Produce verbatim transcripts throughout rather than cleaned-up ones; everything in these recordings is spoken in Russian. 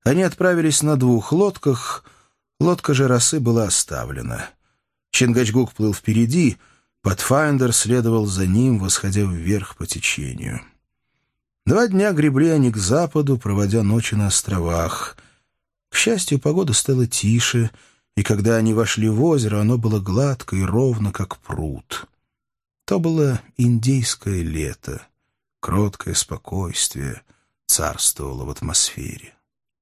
Они отправились на двух лодках, лодка же росы была оставлена. Чингачгук плыл впереди, Патфайндер следовал за ним, восходя вверх по течению. Два дня гребли они к западу, проводя ночи на островах. К счастью, погода стала тише, и когда они вошли в озеро, оно было гладко и ровно, как пруд. То было индейское лето. Кроткое спокойствие царствовало в атмосфере.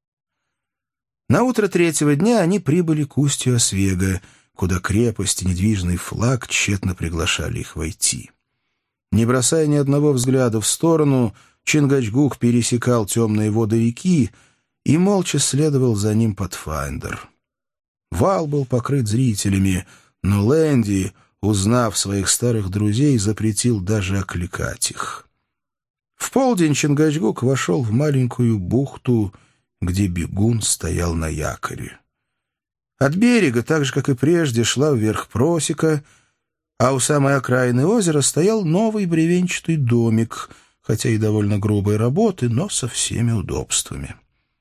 На утро третьего дня они прибыли к устью Освега, куда крепость и недвижный флаг тщетно приглашали их войти. Не бросая ни одного взгляда в сторону, Чингачгук пересекал темные воды реки и молча следовал за ним Патфайндер. Вал был покрыт зрителями, но Лэнди, узнав своих старых друзей, запретил даже окликать их. В полдень Чингачгук вошел в маленькую бухту, где бегун стоял на якоре. От берега, так же, как и прежде, шла вверх просека, а у самой окраины озера стоял новый бревенчатый домик, хотя и довольно грубой работы, но со всеми удобствами.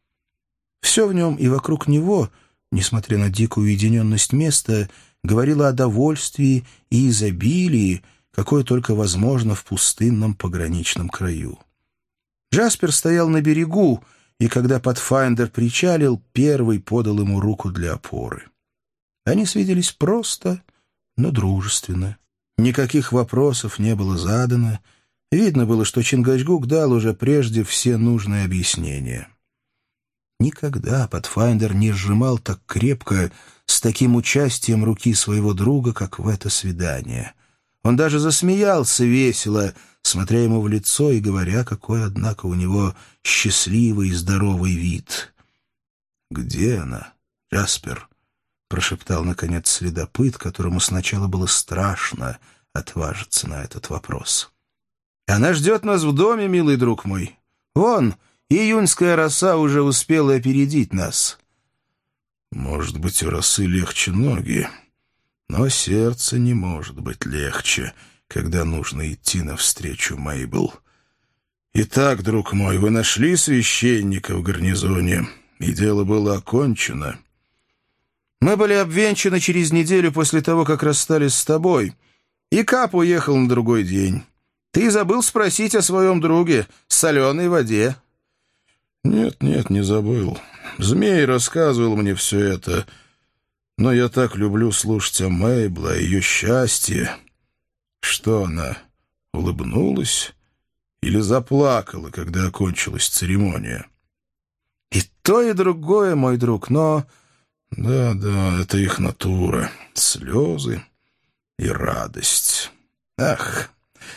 Все в нем и вокруг него, несмотря на дикую уединенность места, говорило о довольствии и изобилии, какое только возможно в пустынном пограничном краю. Джаспер стоял на берегу, и когда Патфайндер причалил, первый подал ему руку для опоры. Они свиделись просто, но дружественно. Никаких вопросов не было задано. Видно было, что Чингачгук дал уже прежде все нужные объяснения. Никогда Патфайндер не сжимал так крепко, с таким участием руки своего друга, как в это свидание. Он даже засмеялся весело, смотря ему в лицо и говоря, какой, однако, у него счастливый и здоровый вид. «Где она, Джаспер?» — прошептал, наконец, следопыт, которому сначала было страшно отважиться на этот вопрос. «Она ждет нас в доме, милый друг мой. Вон, июньская роса уже успела опередить нас». «Может быть, у росы легче ноги, но сердце не может быть легче, когда нужно идти навстречу Мейбл. Итак, друг мой, вы нашли священника в гарнизоне, и дело было окончено». «Мы были обвенчаны через неделю после того, как расстались с тобой, и Кап уехал на другой день. Ты забыл спросить о своем друге, соленой воде». «Нет, нет, не забыл. Змей рассказывал мне все это, но я так люблю слушать о Мейбл, о ее счастье. Что она, улыбнулась или заплакала, когда окончилась церемония?» «И то, и другое, мой друг, но...» «Да, да, это их натура. Слезы и радость. Ах,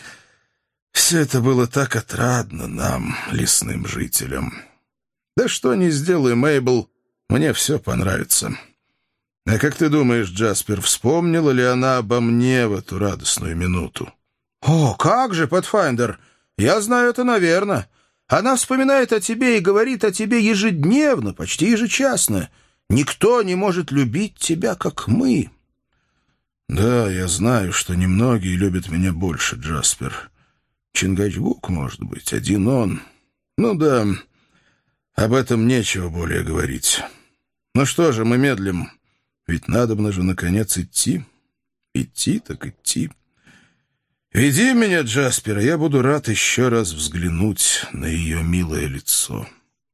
все это было так отрадно нам, лесным жителям. Да что ни сделай, Мейбл, мне все понравится. А как ты думаешь, Джаспер, вспомнила ли она обо мне в эту радостную минуту?» «О, как же, Патфайндер! Я знаю это, наверное. Она вспоминает о тебе и говорит о тебе ежедневно, почти ежечасно. Никто не может любить тебя, как мы». «Да, я знаю, что немногие любят меня больше, Джаспер. Чингачгук, может быть, один он. Ну да, об этом нечего более говорить. Ну что же, мы медлим, ведь надобно же, наконец, идти. Идти так идти. Веди меня, Джаспер, я буду рад еще раз взглянуть на ее милое лицо».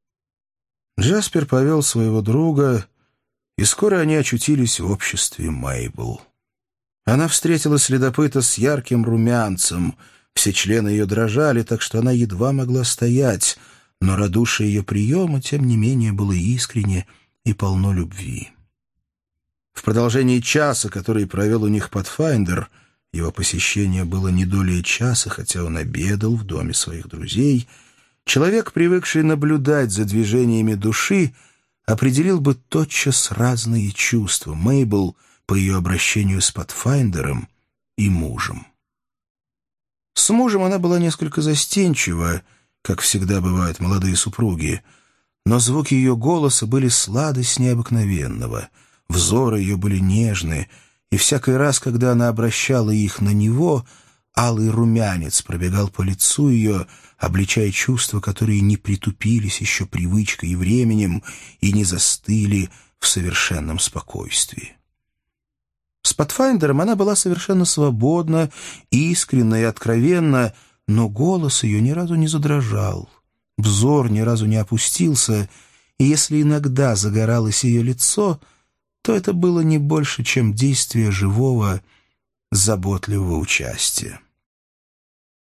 Джаспер повел своего друга, и скоро они очутились в обществе Мейбл. Она встретила следопыта с ярким румянцем. Все члены ее дрожали, так что она едва могла стоять, но радушие ее приема, тем не менее, было искренне и полно любви. В продолжении часа, который провел у них Патфайндер, его посещение было не долее часа, хотя он обедал в доме своих друзей, человек, привыкший наблюдать за движениями души, определил бы тотчас разные чувства Мейбл по ее обращению с Патфайндером и мужем. С мужем она была несколько застенчива, как всегда бывают молодые супруги, но звуки ее голоса были сладость необыкновенного, взоры ее были нежны, и всякий раз, когда она обращала их на него, Алый румянец пробегал по лицу ее, обличая чувства, которые не притупились еще привычкой и временем и не застыли в совершенном спокойствии. С Патфайндером она была совершенно свободна, искренна и откровенна, но голос ее ни разу не задрожал, взор ни разу не опустился, и если иногда загоралось ее лицо, то это было не больше, чем действие живого, заботливого участия.